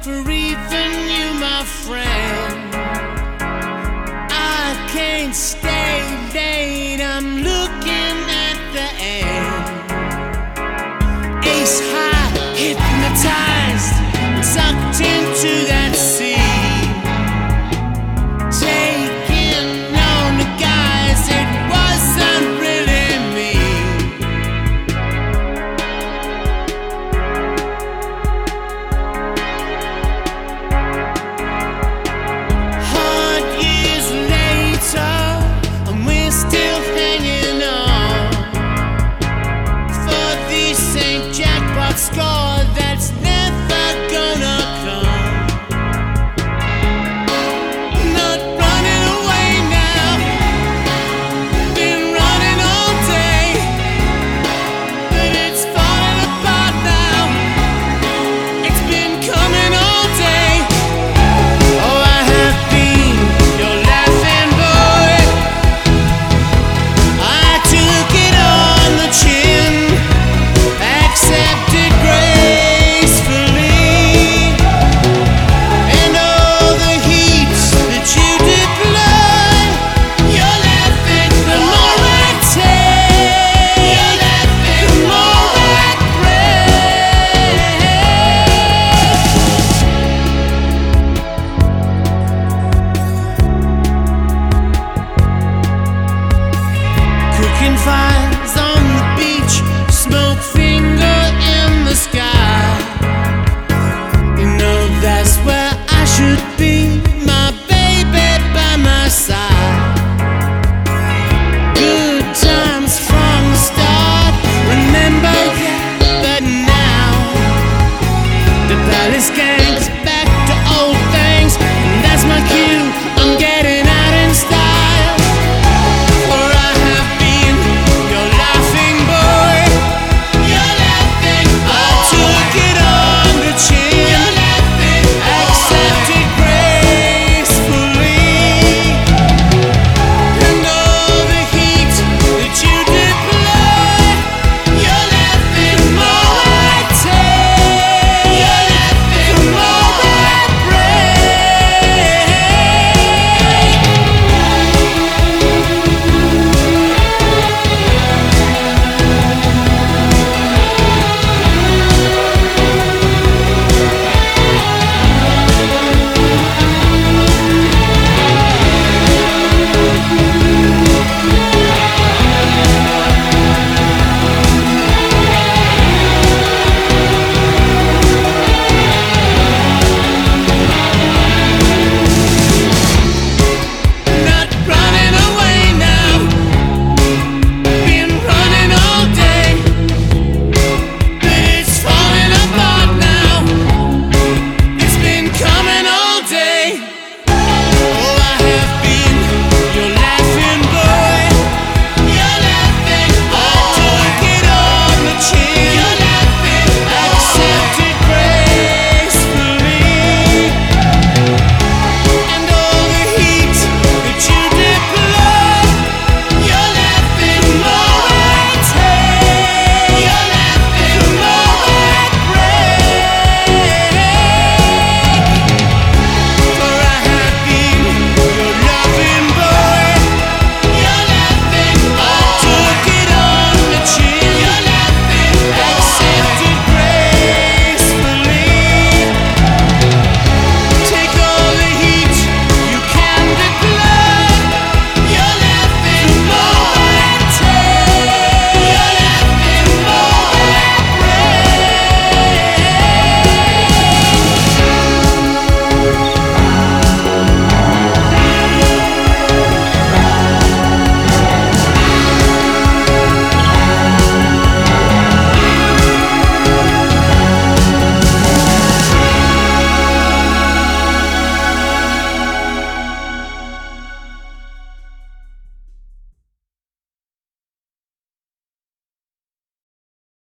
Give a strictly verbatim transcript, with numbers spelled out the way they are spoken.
for even you, my friend. I can't stay late, I'm looking at the end. Ace high, hypnotized, sucked into that sea. Taking on the guys, it wasn't really me. Hard years later, and we're still hanging on for the Saint Jackpot score that's never gonna come. Not running away now, been running all day, but it's falling apart now. It's been coming all day. Oh, I have been your laughing boy. I took it on the chin, accepted gracefully, and all the heat that you deploy, you're laughing. The more I take, you're laughing. The more I cooking fires on the beach, smoke finger in the sky. You know that's where I should be, my baby by my side. Good times from the start, remember that now. The Palace Gang's